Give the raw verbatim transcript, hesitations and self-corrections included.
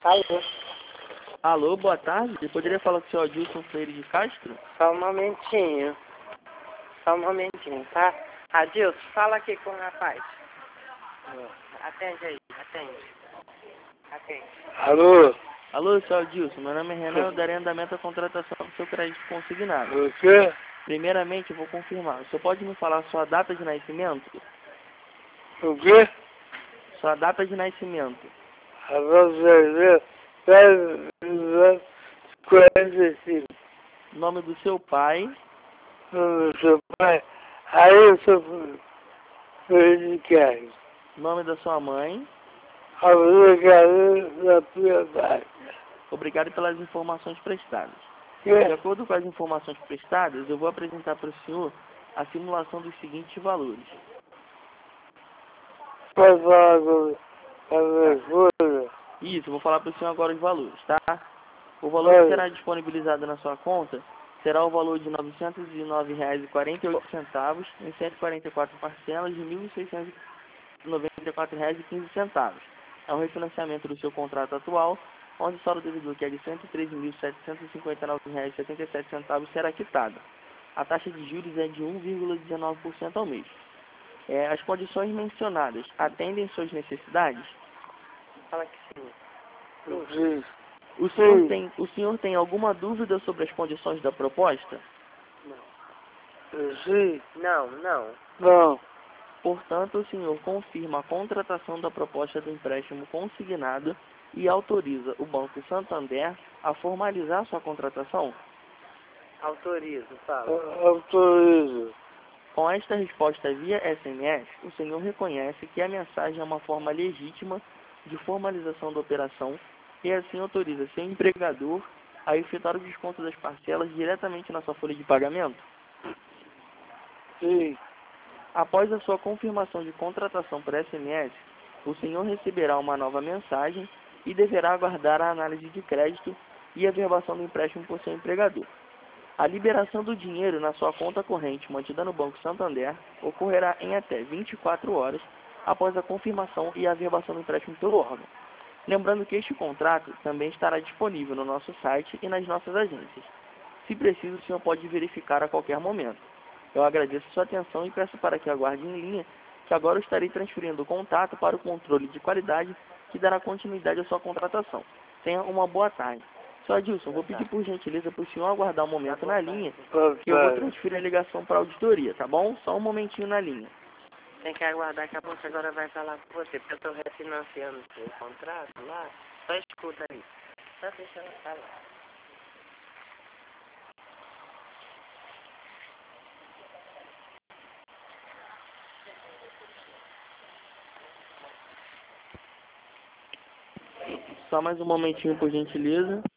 Alô, Alô, boa tarde. Eu poderia falar com o senhor Adilson Freire de Castro? só um momentinho. Só um momentinho, tá? Adilson, fala aqui com o rapaz. Atende aí, atende. Atende. Alô? Alô, senhor Adilson. Meu nome é Renan. Eu darei andamento à contratação do seu crédito consignado. O quê? Primeiramente, eu vou confirmar. O senhor pode me falar a sua data de nascimento? O quê? Sua data de nascimento. A você dez quarenta e cinco. Nome do seu pai. O seu pai, aí eu sou filho de carne. Nome da sua mãe. A minha casa da piedade. Obrigado pelas informações prestadas. De Que? acordo com as informações prestadas, eu vou apresentar para o senhor a simulação dos seguintes valores. Pode falar com a minha esposa? Isso, eu vou falar para o senhor agora os valores, tá? O valor que será disponibilizado na sua conta será o valor de novecentos e nove reais e quarenta e oito centavos em cento e quarenta e quatro parcelas de mil seiscentos e noventa e quatro reais e quinze centavos. É um refinanciamento do seu contrato atual, onde o saldo devedor, que é de cento e treze mil setecentos e cinquenta e nove reais e setenta e sete centavos, será quitado. A taxa de juros é de um vírgula dezenove por cento ao mês. É, as condições mencionadas atendem suas necessidades? Fala que sim. Sim. O senhor, Sim. tem, o senhor tem alguma dúvida sobre as condições da proposta? Sim. Não, não. Não. Portanto, o senhor confirma a contratação da proposta do empréstimo consignado e autoriza o Banco Santander a formalizar sua contratação? Autorizo, fala. Autorizo. Com esta resposta via S M S, o senhor reconhece que a mensagem é uma forma legítima de formalização da operação e assim autoriza seu empregador a efetuar o desconto das parcelas diretamente na sua folha de pagamento? Sim. Após a sua confirmação de contratação por S M S, o senhor receberá uma nova mensagem e deverá aguardar a análise de crédito e a verbação do empréstimo por seu empregador. A liberação do dinheiro na sua conta corrente mantida no Banco Santander ocorrerá em até vinte e quatro horas após a confirmação e a verbação do empréstimo pelo órgão. Lembrando que este contrato também estará disponível no nosso site e nas nossas agências. Se preciso, o senhor pode verificar a qualquer momento. Eu agradeço sua atenção e peço para que aguarde em linha, que agora eu estarei transferindo o contato para o controle de qualidade que dará continuidade à sua contratação. Tenha uma boa tarde. Senhor Adilson, vou pedir por gentileza para o senhor aguardar um momento na linha, que eu vou transferir a ligação para a auditoria, tá bom? Só um momentinho na linha. Tem que aguardar que a moça agora vai falar com você, porque eu tô refinanciando o seu contrato lá. Só escuta aí. Só deixa ela falar. Só mais um momentinho, por gentileza.